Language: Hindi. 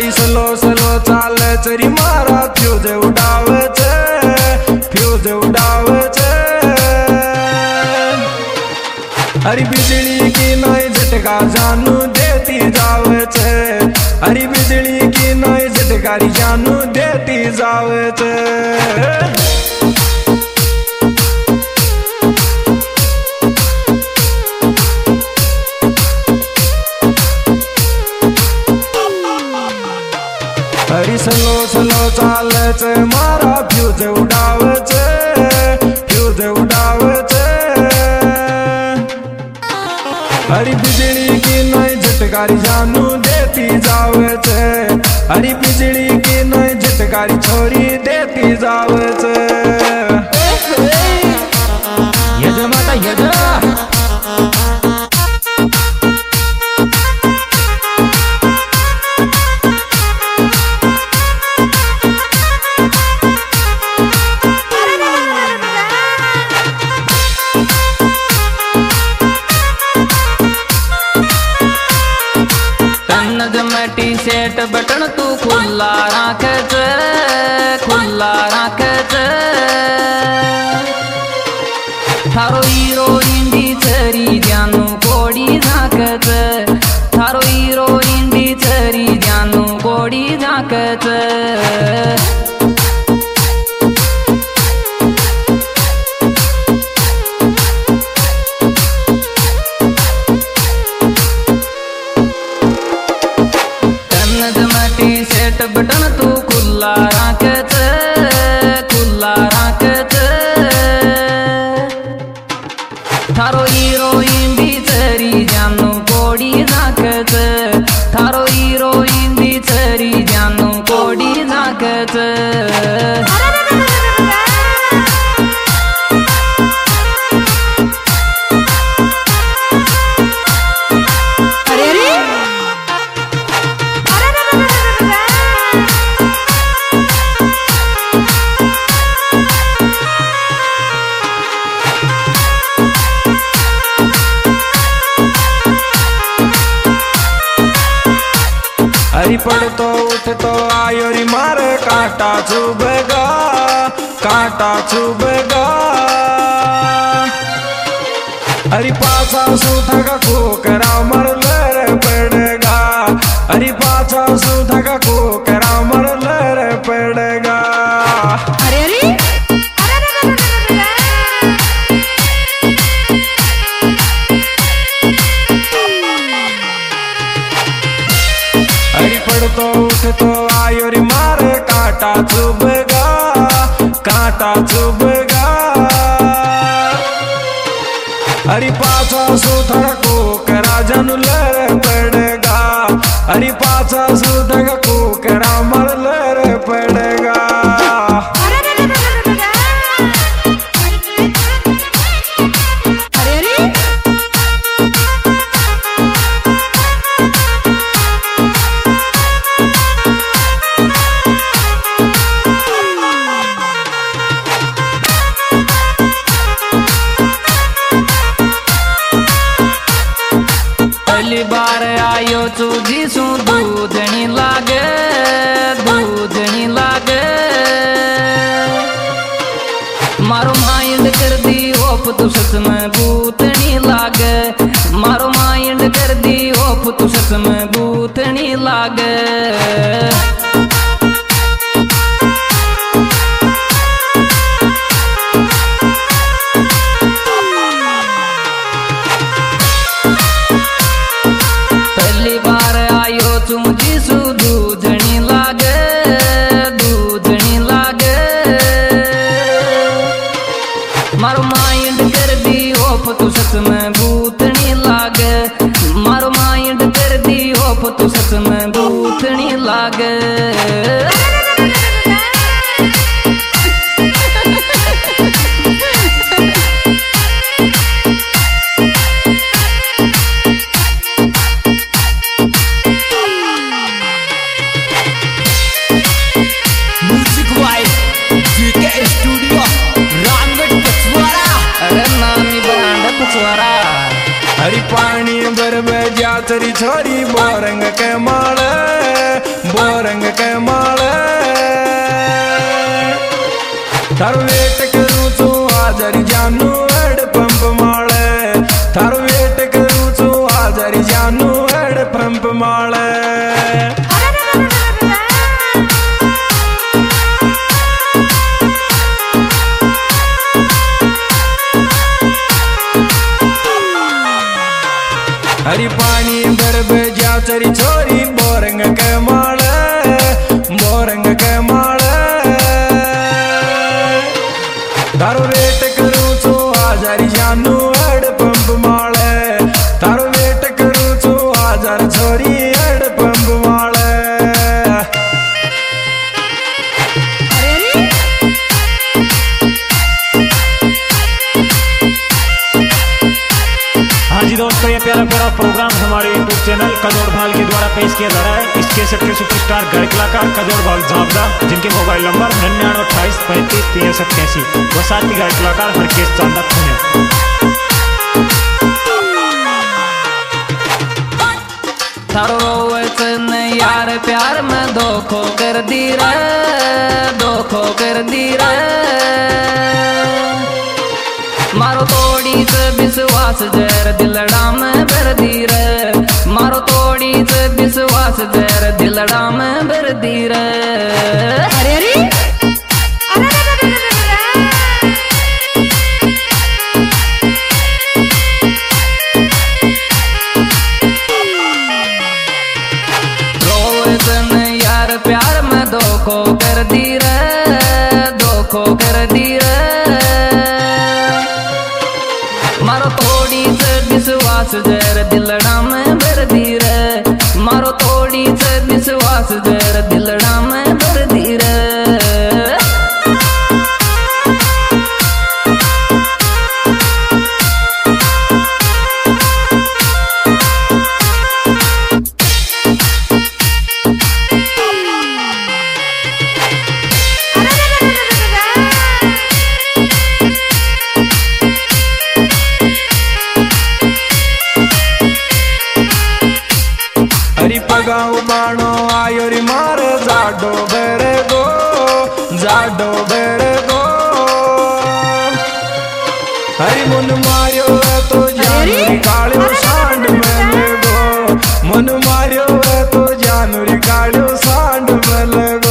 अरे स्लो स्लो चाले चरी मारा फ्यूज उड़ावे छे फ्यूज उड़ावे छे। अरे बिजली की नई झटका जानू देती जावे छे अरे बिजली की नई झटका जानू देती जावे छे। अरे स्लो स्लो चाले छे मारा फ्यूज उड़ावे छे फ्यूज उड़ावे छे। अरे बिजली की नई झटकारी जानू देती जावे छे अरे बिजली की नई झटकारी छोरी देती जावे छे। यजा माता यजा टी शर्ट बटन तू खुला राखे छे खुला राखे छे। थारो हीरोइन दी छरी जानू कोड़ी झाके छे थारो हीरोइन दी छरी जानू कोड़ी झाके छे। टी शर्ट बटन तू खुला राखे छे खुला राखे छे। थारो हीरोइन दी छरी जानू कोड़ी झाके छे थारो हीरोइन दी छरी जानू कोड़ी झाके छे। अरे पड़तो उठतो आयो री मारे कांटा चुभेगा कांटा चुभेगा। अरे पाछा सूठा का खोकरा मरले रे पड़ेगा अरे पाछा सूठा का खोकरा मरले रे पड़ेगा। अरे पड़तो उठतो आयो रे मारे कांटा चुभेगा कांटा चुभेगा। अरे पाछा सूठा को करा जानू ले पड़ेगा अरे पाछा सूठा को करा मर ले पड़ेगा। पहली बार आयो चूजी सू दूधनी लागे दूधनी लागे। मारो माइंड कर दी ओप तू सच में भूतनी लागे मारो माइंड कर दी ओप तू सच में भूतनी लागे। मुझी सू दूधनी लागे दूधनी लागे। मारो माइंड कर दी ओप तू सच में भूतनी लागे मारो माइंड कर दी ओप तू सच में भूतनी लागे। हरी पानी भर में जा चरी छोरी बोरंग के माले बोर थारो वेट करूं छू हाजरी जानू हेड पंप माले थारो वेट करूं छू हाजरी जानू हेड पंप माले हरी पानी बरब जा चरी छोरी बोरंग के माले बोरंग के माले थारो वेट करूं छू हाजरी जानू हेड पंप माले थारो वेट करूं छू हाजर छोरी हेड पंप माले हाँ जी दोस्तों, ये प्यारा प्यारा प्रोग्राम हमारे यूट्यूब चैनल कजोड़ भाल के द्वारा पेश किया जा रहा है। इस कैसेट के सुपरस्टार गायक कलाकार कजोड़ भाल झाबदा, जिनके मोबाइल नंबर 9928353381 व साथ ही गायक कलाकार हरकेश चांदा पुणे। थारो वचन यार प्यार में धोखो कर दी रे, धोखो कर दी रे। मारो तोड़ी से विश्वास जर दिलड़ा में भर दी रे, मारो तोड़ी से विश्वास जर दिलड़ा में भर दी रे। अरे अरे यार प्यार में धोखो कर दी रे, धोखो कर दी रे। मारो थोड़ी से विश्वास जर दिलड़ा में भर दी रे, मारो थोड़ी से विश्वास जर दिलड़ा में भर दी रे। हरी पगाऊ बाणो आयो री मारे जाडो बेरे गो, जाडो बेरे गो। हरी मन मारियो तो जानूरी कालियो सांड में गो, मन मारियो तो जानूरी कालियो सांड में गो।